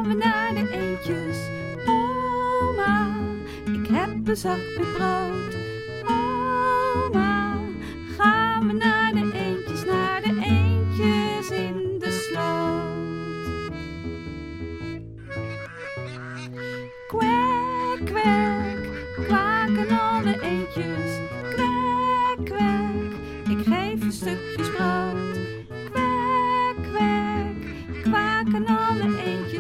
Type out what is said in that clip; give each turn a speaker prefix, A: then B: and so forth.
A: gaan we naar de eendjes. Oma, ik heb een zak met brood. Oma, gaan we naar de eendjes in de sloot. Kwek, kwek, kwaken alle eendjes. Kwek, kwek, ik geef je stukjes brood. Kwek, kwek, kwaken alle eendjes.